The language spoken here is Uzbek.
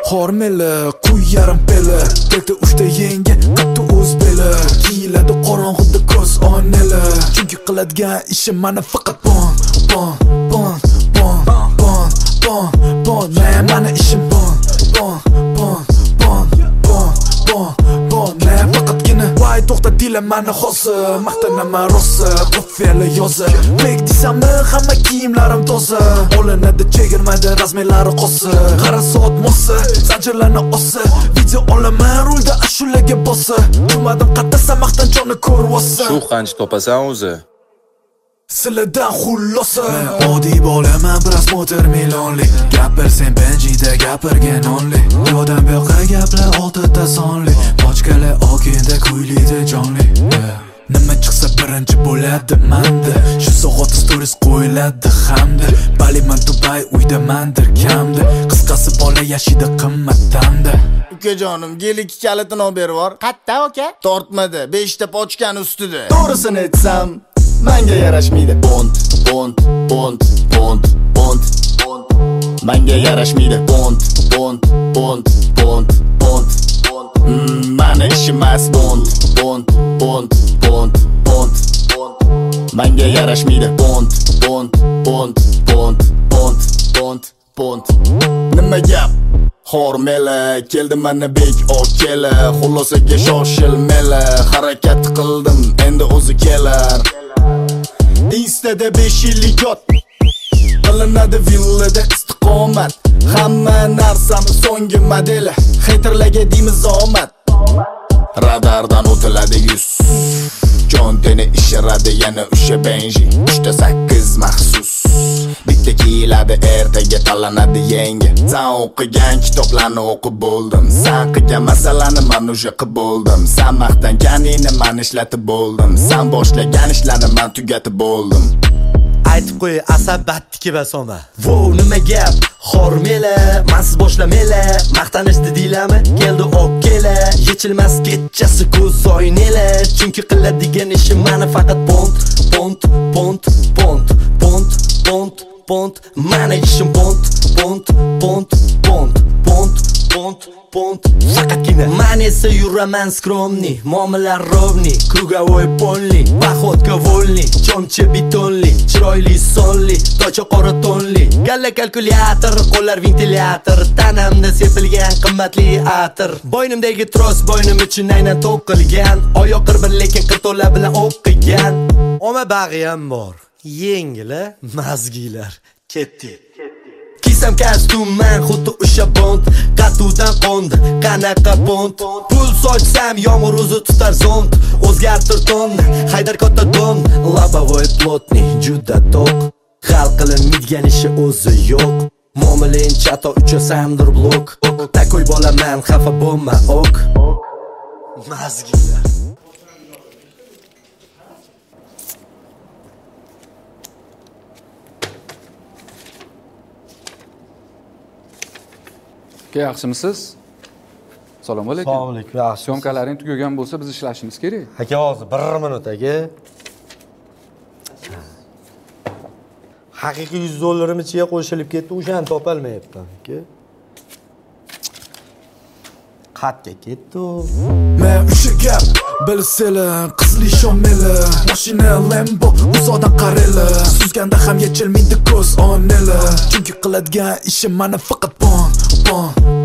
Hormeli, quy yarim peli, tekda uchta yengi, qattu o'z beli. Kiyiladi qorong'ida ko'z oynali, chunki qiladigan ishim mana faqat bon. Mana ishim bon. Vay to'xta dilim mana hozir, maqtanaman rosa, qo'ffeli yozi. Bek desammi, hamma kiyimlarim toza. Olinadi chegirmadi razmerlari qosi. Qara soat mosi, zanjirlarni osi. Video olaman rulda ashulaga bosi. Jumadim qattasa maqtanchoni ko'rvosi. Shu qancha topasan o'zi? Sizlardan xullosa. Oddiy bo'laman, prasmotor millionli. Gapirsen benjida gapirgan onli. Yodam yo'q gaplar oltita sonli. Pochkalar okinda kuylida jonli. Nima chiqsa birinchi bo'ladi manda. Shu soat stories qo'yiladi hamda. Baliman Dubai uyda mandir kamda. Qisqasi bola yashida qimmatdanda. Ukajonim, gel 2 kalitini olib berib bor. Qatta aka? Tortmadi, 5 ta pochkani ustida. To'g'risini aytsam, menga yarashmaydi. Bond. Menga yarashmaydi. Bond. Mani ishim emas bond. Menga yarashmaydi. Bond. Nima gap? Hormeli, keldi mana bek okela. Xulosaga shoshilmela, harakat qildim, endi o'zi kelar. Instada 5 yillik yot, qilinadi villada istiqomat. Hamma narsam so'nggi modeli, haterlarga deymiz omad. Radardan o'tiladi 100, jon teni ishiradi yana o'sha benji. 3-8 maxsus, bitta kiyiladi, ertaga tanlanadi yangi. Sen o'qigan kitoblarni o'qib bo'ldim, sen qilgan masalani men o'sha qilib bo'ldim. Sen maqtanganingni men ishlatib bo'ldim, sen boshlagan ishlarni men tugatib bo'ldim. Aytib qo'y, asabatniki basoma. Wow, nima gap? Hormeli, mensiz boshlamela. Maqtanishdi deylami? Keldi okkela. Yechilmas kechasi ko'z oyneli, chunki qiladigan ishim meni faqat pont. Meni ishim pont. Faqatgina men esa yuraman skromni, muomalar rovni, krugovoy polni, походка volni, chomchi betonli, chiroyli sonli, tocha qora tonli, galla kalkulyator, qo'llar ventilyator, tanamda sepilgan qimmatli atir. Bo'ynimdagi tros bo'ynim uchun aynan to'qilgan, oyoq bir lekin qirto'lar bilan o'qigan. Oma bag'i ham bor, yengili, mazgilar. Ketdi. Kisam kostyum men xuddi o'sha bond, qatuvdan qo'ndi, qanaqa pont. Pul sochsam yomg'ir o'zi tutar zond, o'zgartir tonni, haydar katta don, labovoy plotni juda to'q. Hal qilinmaydigan ishi o'zi yo'q. Mo'milin chato uchasamdir blok. Takoy bolaman, xafa bo'lma ok. Mazgilar. Yaxshimisiz? Assalomu alaykum. Assalomu alaykum. Yaxshi. Syomkalaring tugagan bo'lsa, biz ishlashimiz kerak. Aka, hozir 1 minut aka. Haqiqiy $100 ichiga qo'shilib ketdi, o'shani topolmayapman aka. Qatga ketdi. Men o'sha gap bilsanglar, qizli shomeli, mashina Lambo, uzoqdan qarayli. Suzganda ham yechilmaydi ko'z oynali, chunki qiladigan ishim mana faqat bon.